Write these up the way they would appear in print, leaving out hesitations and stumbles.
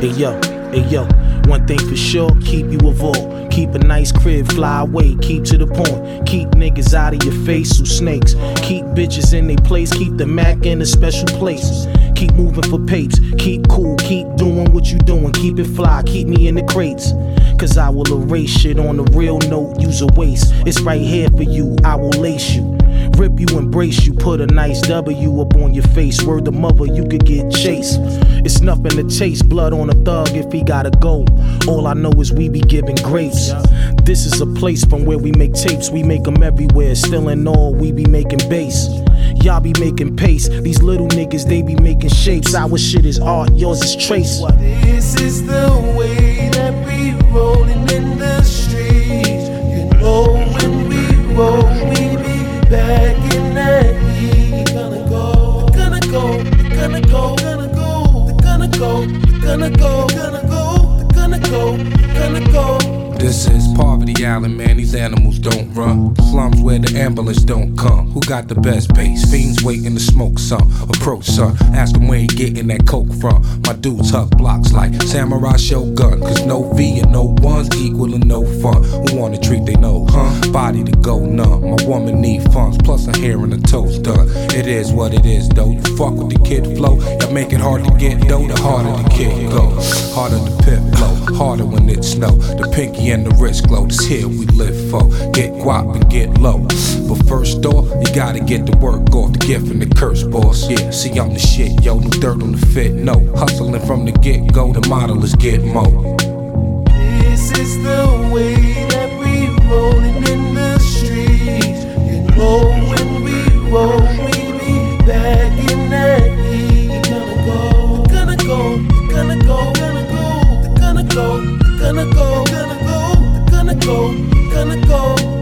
Hey yo, one thing for sure, keep you a vault. Keep a nice crib, fly away, keep to the point. Keep niggas out of your face who snakes. Keep bitches in their place, keep the Mac in a special place. Keep moving for papes, keep cool, keep doing what you doing. Keep it fly, keep me in the crates. Cause I will erase shit on the real note, use a waste. It's right here for you, I will lace you. Rip you, embrace you, put a nice W up on your face. Word to mother, you could get chased. It's nothing to chase, blood on a thug if he gotta go. All I know is we be giving grace. This is a place from where we make tapes, we make them everywhere. Still in all, we be making bass. Y'all be making pace, these little niggas, they be making shapes. Our shit is art, yours is trace. This is the way that we rollin' in the streets. You know when we roll, we be back in that heat. Gonna go, gonna go, gonna go, gonna go, gonna go, gonna go, gonna go, gonna go, gonna go. This is Poverty Island, man, these animals don't run. Slums where the ambulance don't come. Who got the best bass? Fiends waiting to smoke some. Approach son, ask them where he getting that coke from. My dudes hug blocks like Samurai Shogun. Cause no V and no one's equal to no fun. Who wanna treat they know, huh? Body to go numb. My woman need funds, plus her hair and her toes done. It is what it is though. You fuck with the kid flow, that make it hard to get dough. The harder the kid go, harder the pit flow, harder when it snow. The pinky and the wrist glow, this here we live for. Get guap and get low. But first off, you gotta get the work off, the gift and the curse, boss. Yeah, see I'm the shit, yo, no dirt on the fit, no. Hustling from the get-go, the model is get mo. This is the way that we rollin' in the streets. You know when we roll, we be back in that heat. Gonna go, gonna go, gonna go, gonna go, gonna go, gonna go, gonna go, gonna go, gonna go.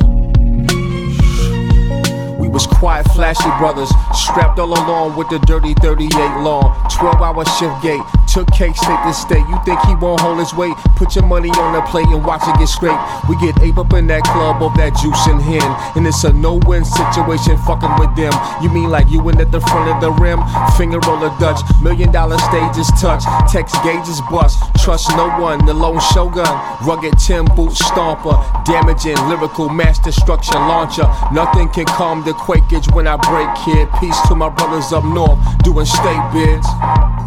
We was quiet, flashy brothers, strapped all along with the dirty 38 long. 12-hour shift gate, took cake state to state. You think he won't hold his weight? Put your money on the plate and watch it get scraped. We get ape up in that club of that juice and hen, and it's a no-win situation fucking with them. You mean like you in at the front of the rim? Finger roll a Dutch, $1 million stages touch, text gauges bust, trust no one, the lone shogun, rugged Tim boot stomper, damaging lyrical mass destruction launcher. Nothing can calm the quakage when I break, kid. Peace to my brothers up north, doing state bids.